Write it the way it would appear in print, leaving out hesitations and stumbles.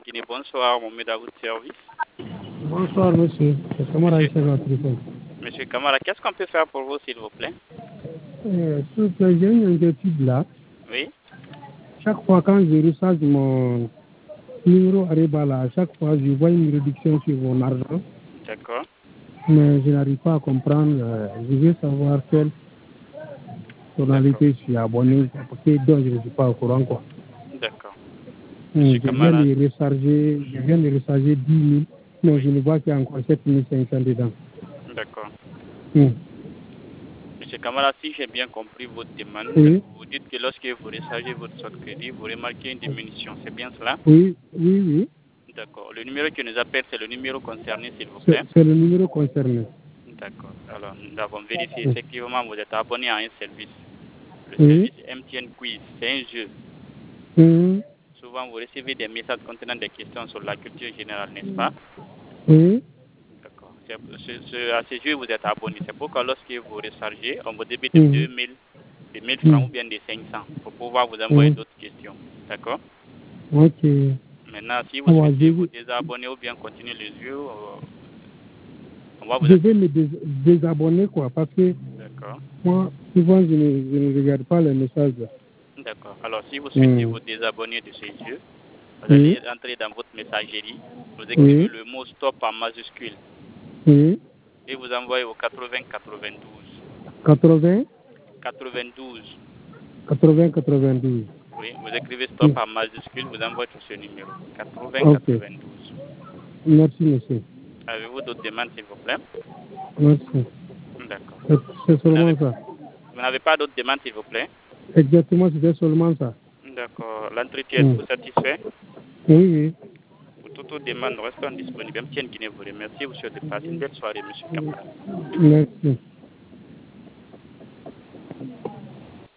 Guinée, bonsoir, mon à votre service. Bonsoir, monsieur. C'est Kamara Issa au téléphone. Monsieur Kamara, qu'est-ce qu'on peut faire pour vous, s'il vous plaît? S'il vous plaît, j'ai une inquiétude là. Oui. Chaque fois quand je recharge mon numéro Arébala, à chaque fois je vois une réduction sur mon argent. D'accord. Mais je n'arrive pas à comprendre. Je veux savoir quelle tonalité je suis abonné, parce que donc je ne suis pas au courant, quoi. D'accord. Je viens de recharger 10 000, mais je ne vois qu'il y a encore 7 500 dedans. D'accord. Hum. Monsieur Kamara, si j'ai bien compris votre demande, Oui. vous dites que lorsque vous rechargez votre solde crédit, vous remarquez une diminution. C'est bien cela? Oui, oui, oui. D'accord. Le numéro qui nous appelle, c'est le numéro concerné, s'il vous plaît? C'est le numéro concerné. D'accord. Alors, nous avons vérifié. Oui. Effectivement, vous êtes abonné à un service. Le Oui. service MTN Quiz, c'est un jeu. Hum. Souvent, vous recevez des messages contenant des questions sur la culture générale, n'est-ce pas? Oui. D'accord. À ce jeu, vous êtes abonné. C'est pourquoi lorsque vous rechargez, on vous débite de Hum. 2000 francs ou bien de 500 pour pouvoir vous envoyer Hum. d'autres questions. D'accord? Ok. Maintenant, si vous Ah, souhaitez vous désabonner ou bien continuer le jeu, on va vous... je vais me désabonner, quoi, parce que D'accord. moi, souvent, je ne regarde pas les messages. D'accord. Alors, si vous souhaitez vous désabonner de ce jeu, vous Oui. allez entrer dans votre messagerie, vous écrivez le mot stop en majuscule Oui. et vous envoyez au 80 92. 80 92. 80 92. Oui, vous écrivez stop en majuscule, vous envoyez sur ce numéro. 80 Ok. 92. Merci, monsieur. Avez-vous d'autres demandes, s'il vous plaît? Merci. D'accord. C'est seulement ça. Vous n'avez pas d'autres demandes, s'il vous plaît? Exactement, c'était seulement ça. D'accord. L'entretien, êtes-vous satisfait? Oui, oui. Pour toute autre demande, restons disponibles. MTN Guinée vous remercie. Vous souhaite de passer une belle soirée, monsieur Kamara. Merci.